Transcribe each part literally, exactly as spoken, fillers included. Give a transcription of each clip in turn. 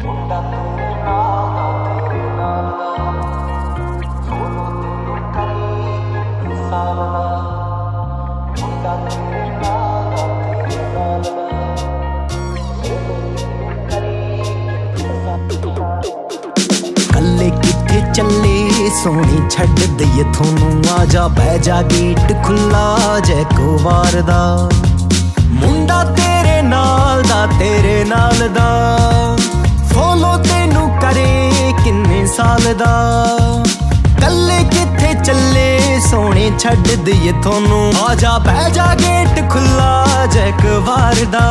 कल्ले किथे चले सोनी छड्ड दईए थोनू आजा बह जा गेट खुला जैक वार दा मुंडा तेरे नाल दा तेरे नाल दा फॉलो तेनू करे किन्ने साल दा कल्ले किथे चले सोने छड्ड दईए थोनू आजा बह जा गेट खुला जैक वार दा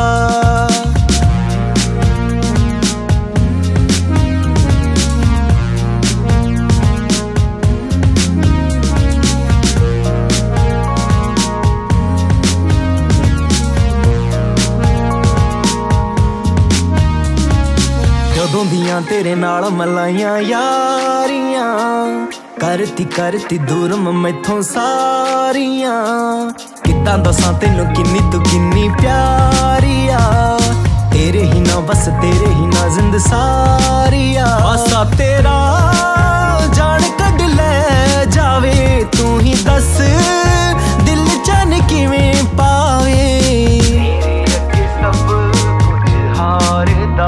ਜਦੋਂ ਦੀਆਂ ਤੇਰੇ ਨਾਲ ਮਲਾਈਆਂ ਯਾਰੀਆਂ ਕਰਤੀ ਕਰਤੀ ਦੂਰ ਮੈਥੋਂ ਸਾਰੀਆਂ ਕਿੱਦਾਂ ਦੱਸਾਂ ਤੈਨੂੰ ਕਿੰਨੀ ਤੂੰ ਕਿੰਨੀ ਪਿਆਰੀ ਆ ਤੇਰੇ ਹੀ ਨਾ ਬਸ ਤੇਰੇ ਹੀ ਨਾ ਜ਼ਿੰਦ ਸਾਰੀ ਆ ਆਸਾ ਤੇਰਾ ਜਾਣ ਕੱਢ ਲੈ ਜਾਵੇ ਤੂੰ ਹੀ ਦੱਸ ਦਿਲ ਚੈਨ ਕਿਵੇਂ ਪਾਵੇ ਤੇਰੇ ਅੱਗੇ ਸਭ ਕੁਝ ਹਾਰਦਾ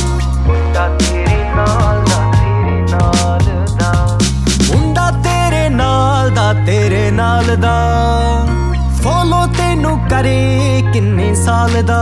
तेरे नाल दा फॉलो तेनू करे किन्ने साल दा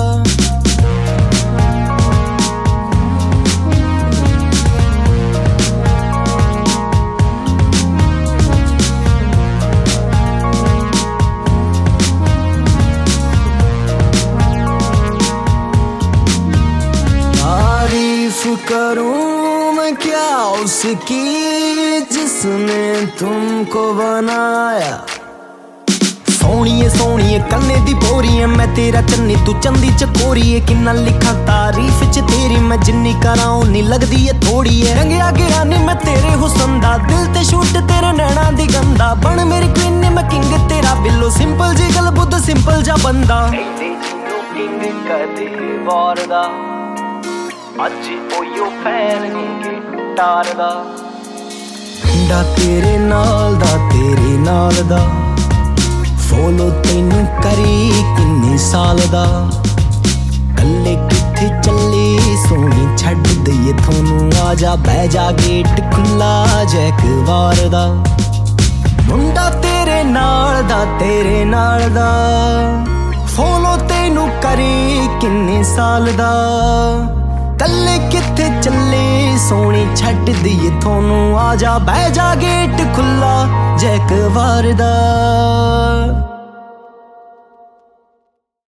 तारीफ करूं मैं क्या उसकी जिसने तुमको बनाया सोहणीए सोहणीए कन्ने दी बोरीए मैं तेरा चन्नी तू चंदी चकोरीए किन्ना लिखा तारीफ च तेरी मैं जिन्नी करां उन्नी लगदी है थोड़ी है रंगिया गया नी मैं तेरे हुस्न दा दिल ते शूट तेरे नैना दी गंदा बन मेरी क्वीन ने मैं किंग तेरा बिल्लो सिंपल जी गल बुद्ध सिंपल जा बंदा किंग कदे वार दा अज ओयो फैन नी तार दा मुंडा तेरे नाल दा तेरे नाल दा फॉलो तेनू करी किन्ने साल दा कल्ले किथे चले सोनी छड्ड दईए थोनू आजा बह जा गेट खुला जैक वार दा मुंडा तेरे नाल दा तेरे नाल दा फॉलो तेनू करी किन्ने साल दा कल्ले किथे चले सोने छड्ड दईए थोनू आजा बह जा गेट खुला जैक वार दा।